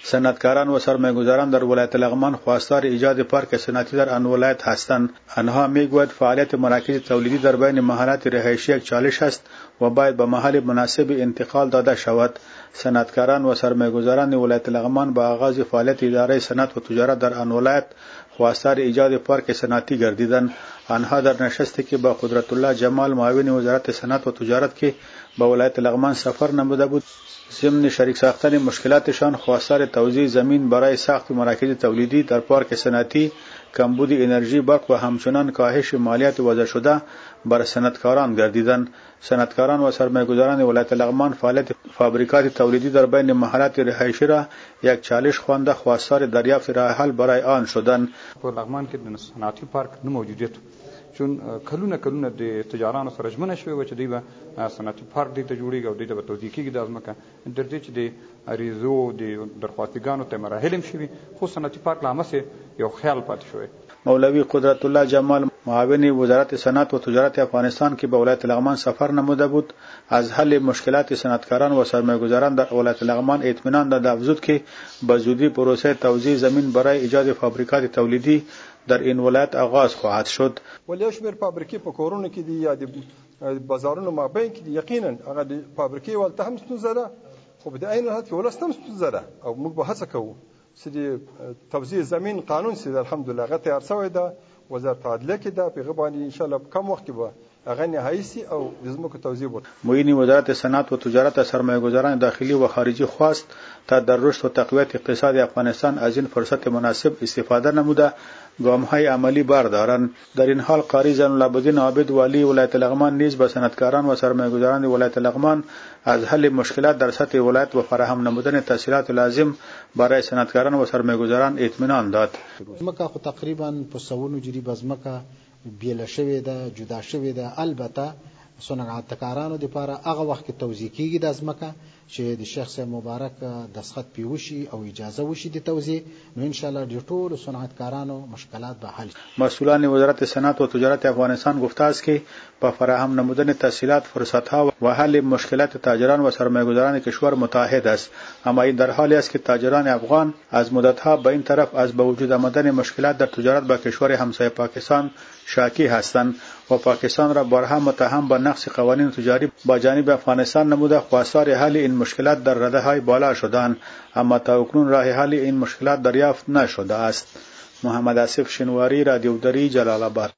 صنعتکاران و سرمایه‌گذاران در ولایت لغمان خواستار ایجاد پارک صنعتی در آن ولایت هستند. آنها میگوید فعالیت مراکز تولیدی در بین محلات رهایشی یک چالش است و باید به محل مناسب انتقال داده شود. صنعتکاران و سرمایه‌گذاران ولایت لغمان با آغاز فعالیت اداره صنعت و تجارت در آن ولایت خواستار ایجاد پارک صنعتی گردیدند. آنها در نشستی که با قدرت الله جمال معاون وزارت صنعت و تجارت که به ولایت لغمان سفر نموده بود، ضمن شریک ساختن مشکلاتشان خواستار توزیع زمین برای ساخت مراکز تولیدی در پارک صنعتی، کمبود انرژی، برق و همچنان کاهش مالیات وضع شده بر صنعتکاران گردیدند. صنعتکاران و سرمایه‌گذاران ولایت لغمان فعالیت فابریکات تولیدی در بین محلات رهایشی را یک چالش خوانده خواستار دریافت راه حل برای آن شدند. په لغمان کې د صنعتي پارک نه موجودیت چون کلونه د تجارانو سره ژمنه شوې وه چې دوی به صنعتي پارک دې ته جوړېږي او دوی ته به توزیع کېږي دا ځمکه تر دې چې د عریضو د درخواستګانو ته مراحل هم شوي، خو صنعتي پارک لا همسې یو خیال پاتې شوی. مولوی قدرت الله جمال معاون وزارت صنعت و تجارت افغانستان که به ولایت لغمان سفر نموده بود، از حل مشکلات صنعتکاران و سرمایه‌گذاران در ولایت لغمان اطمینان داده افزود که به زودی پروسه توزیع زمین برای ایجاد فابریکات تولیدی در این ولایت آغاز خواهد شد. ولی یو شمېر فابریکې په کورونو کې دي یا د بازارونو مابین کې دي، یقینا هغه د فابریکې ولته هم ستونزه ده، خو په عین حالت کې ولس هم ستونزه ده او موږ به هڅه کوو چې د توزیع زمین قانون چې الحمدلله هغه تیار شوی ده، وزارت عدلیه کې ده، په هغه باندې ان شاء الله کم وخت کې به هغه نهایی سي او د ځمکو توزیع وکړي. معین وزارت صنعت و تجارت سرمایه‌گذاران داخلی و خارجی خواست تا در رشد و تقویت اقتصاد افغانستان از این فرصت مناسب استفاده نموده گام‌های عملی بردارند. در این حال قاری زین العابدین عابد والی ولایت لغمان نیز به صنعتکاران و سرمایه‌گذاران ولایت لغمان از حل مشکلات در سطح ولایت و فراهم نمودن تسهیلات لازم برای صنعتکاران و سرمایه‌گذاران اطمینان داد. ځمکه خو تقریبا په سوونو جریبه ځمکه بیل شوې ده، جدا شوې ده. البته صنعتکارانو لپاره هغه وخت کې توزیع کیږي د ځمکه چې د شیخ صاحب مبارک دستخط پی وشي او اجازه وشي د توزیع، نو ان شاء الله د ټولو صنعتکارانو مشکلات به حل. مسئولان وزارت صنعت و تجارت افغانستان گفته است که با فراهم نمودن تسهیلات، فرصت‌ها و حل مشکلات تاجران و سرمایه‌گذاران کشور متحد است، اما این در حالی است که تاجران افغان از مدت‌ها به این طرف از به وجود آمدن مشکلات در تجارت با کشور همسایه پاکستان شاکی هستند و پاکستان را بارها متهم به نقض قوانین تجاری با جانب افغانستان نموده خواستار حل این مشکلات در رده‌های بالا شدند، اما تا اکنون راه حل این مشکلات دریافت نشده است. محمد آصف شنواری، رادیو دری، جلال آباد.